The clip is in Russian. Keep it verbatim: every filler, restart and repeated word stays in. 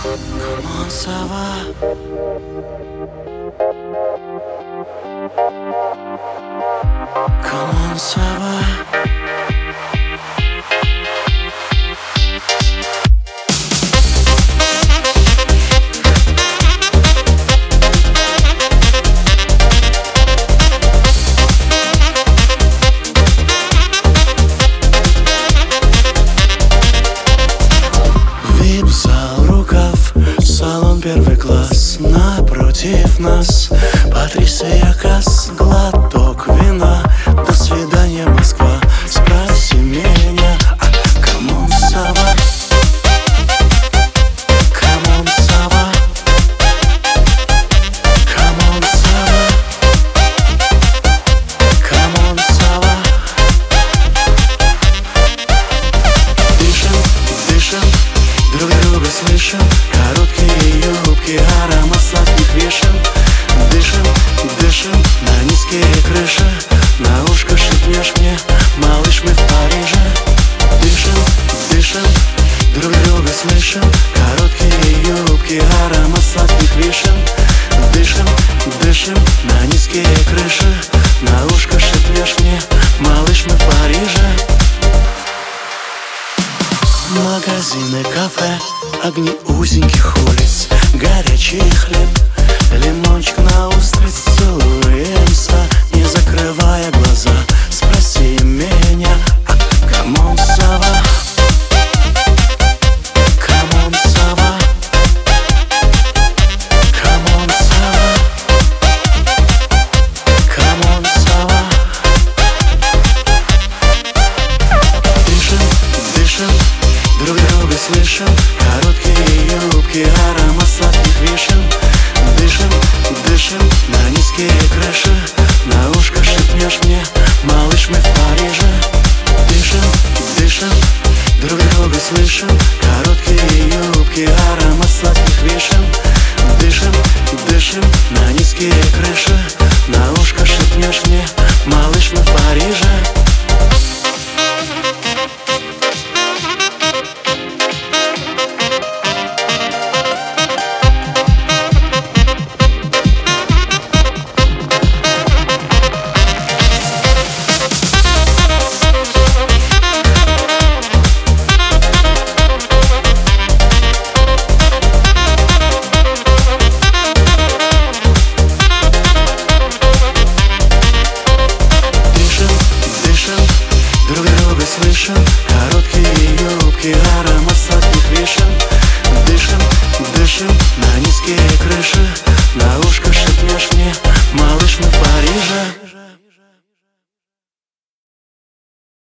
Come on, ça va. Come on, ça va. Вип-зал, рукав, салон первый класс. Напротив нас Патрисия Касс. Глоток вина, до свидания, Москва. Спроси меня, а камон, сова. Камон, сова. Камон, сова. Камон, сова. Дышим, дышим, друг друга слышим. Короткие юбки, аромат сладких вишен. Дышим, дышим на низкие крыши. На ушко шепнешь мне, малыш, мы в Париже. Дышим, дышим, друг друга слышим. Короткие юбки, аромат сладких вишен. Дышим, дышим на низкие крыши. На ушко шепнешь мне, малыш, мы в Париже. Магазины, кафе, огни узеньких улиц. Горячий хлеб, лимончик на устриц. Целуемся, не закрывая глаза. Спроси меня, а камон, сова. Камон, сова. Камон, сова. Камон, сова. Дышим, дышим, друг друга слышим. Короткие юбки, аромат сладких вишен. Дышим, дышим на низкие крыши. На ушко шепнешь мне, малыш, мы в Париже. Дышим, дышим, друг друга слышим. Короткие юбки, аромат сладких вишен. Дышим, дышим на низкие крыши. На ушко шепнешь мне, малыш, мы в Париже. Друг друга слышим. Короткие юбки, аромат сладких вишен. Дышим, дышим на низкие крыши. На ушко шепнешь мне, малыш, мы в Париже.